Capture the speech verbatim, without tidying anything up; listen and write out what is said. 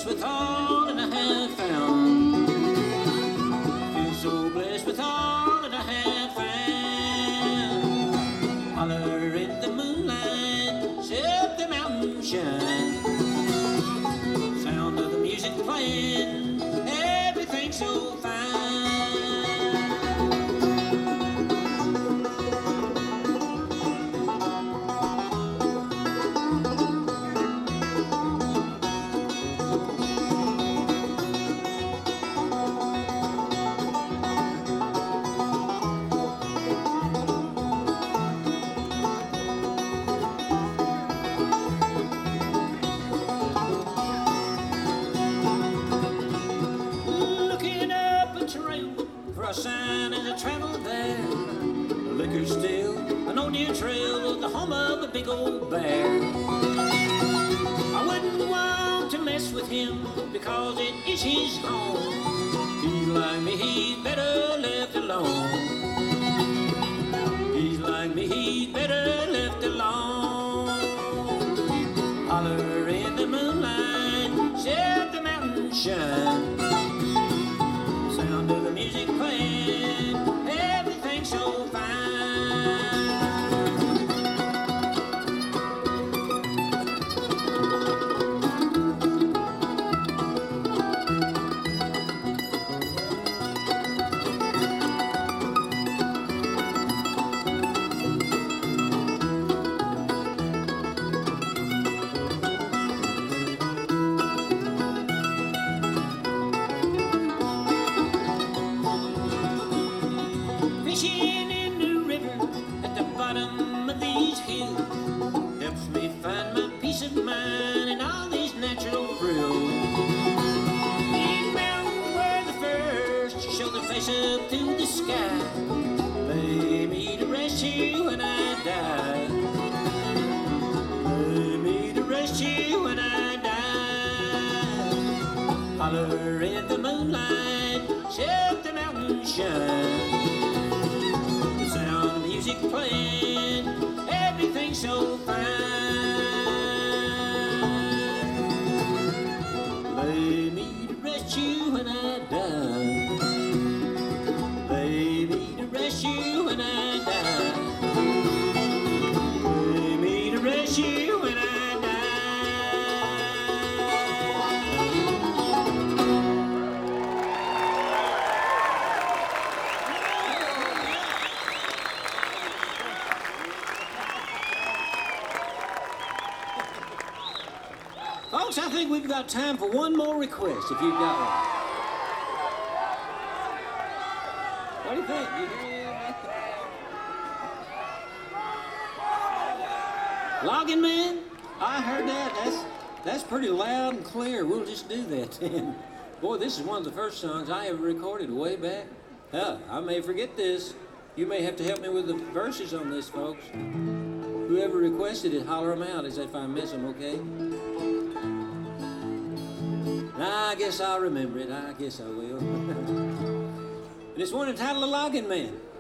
blessed with all that I have found. Feel so blessed with all that I have found. Holler in the moonlight, set the mountain shine. Sound of the music playing, everything's so fine. For a sign as I travel there, the liquor's still an old deer trail of the home of the big old bear. I wouldn't want to mess with him because it is his home. He's like me, he's better left alone. He's like me, he's better left alone. Holler in the moonlight, set the mountain shine. Sound of the music playing, everything's so fine. Fishing in the river at the bottom of these hills helps me find my peace of mind and all these natural thrills. These mountains were the first to show their face up to the sky. Lay me to rest here when I die. Lay me to rest here when I die. Holler in the moonlight, set the mountain shine. Music playing, everything's so fine. Lay me to rest you when I die. Lay me to rest you when I die. Lay me to rest you when I die. Folks, I think we've got time for one more request, if you've got one. What do you think? You hear that? Logging Man? I heard that. That's, that's pretty loud and clear. We'll just do that then. Boy, this is one of the first songs I ever recorded way back. Huh, I may forget this. You may have to help me with the verses on this, folks. Whoever requested it, holler them out as if I miss them, okay? I guess I'll remember it. I guess I will. And it's one entitled The Logging Man.